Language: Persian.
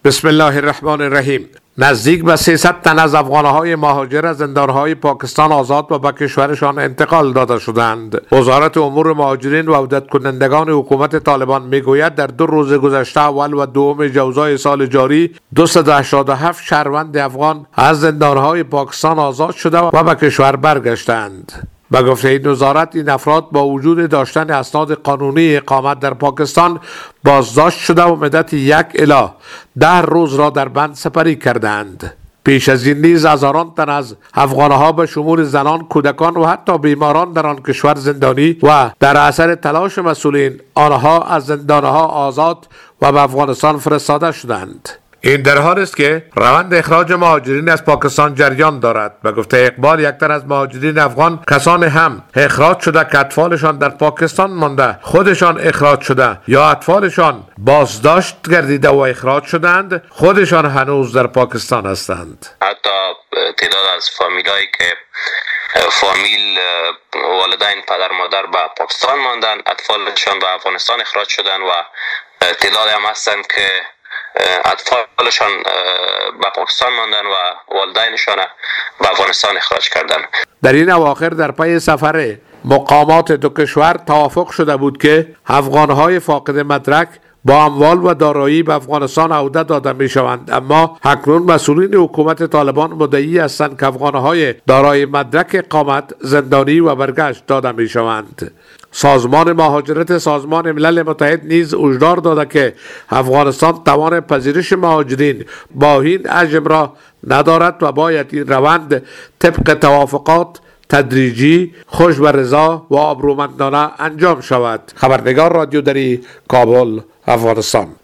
بسم الله الرحمن الرحیم. نزدیک به 300 تن از افغانهای مهاجر از زندانهای پاکستان آزاد و به کشورشان انتقال داده شدند. وزارت امور مهاجرین و عودت کنندگان حکومت طالبان میگوید در 2 روز گذشته اول و دوم جوزای سال جاری 287 شهروند افغان از زندانهای پاکستان آزاد شده و به کشور برگشتند. به گفته این وزارت، این افراد با وجود داشتن اسناد قانونی اقامت در پاکستان بازداشت شده و مدت 1 الی 10 روز را در بند سپری کردند. پیش از این نیز هزاران تن از افغانها به شمول زنان، کودکان و حتی بیماران در آن کشور زندانی و در اثر تلاش مسئولین آنها از زندانها آزاد و به افغانستان فرستاده شدند. این در حال است که روند اخراج مهاجرین از پاکستان جریان دارد. به گفته اقبال، یک تن از مهاجرین افغان کسانی هم اخراج شده که اطفالشان در پاکستان مانده، خودشان اخراج شده یا اطفالشان بازداشت گردیده و اخراج شدند، خودشان هنوز در پاکستان هستند. حتی تعداد از فامیلایی که فامیل والدین پدر مادر به پاکستان ماندن، اطفالشان به افغانستان اخراج شدن و تعداد هم هستند که اطفالشان به پاکستان ماندن و والدینشان به افغانستان اخراج کردن. در این اواخر در پی سفر مقامات دو کشور توافق شده بود که افغانهای فاقد مدرک با اموال و دارایی به افغانستان عودت داده می شوند، اما اکنون مسئولین حکومت طالبان مدعی هستند که افغانهای دارای مدرک اقامت زندانی و برگشت داده می شوند. سازمان مهاجرت سازمان ملل متحد نیز هشدار داده که افغانستان توان پذیرش مهاجرین با این حجم را ندارد و باید این روند طبق توافقات تدریجی، خوش و رضا و آبرومندانه انجام شود. خبرنگار رادیو دری، کابل، افغانستان.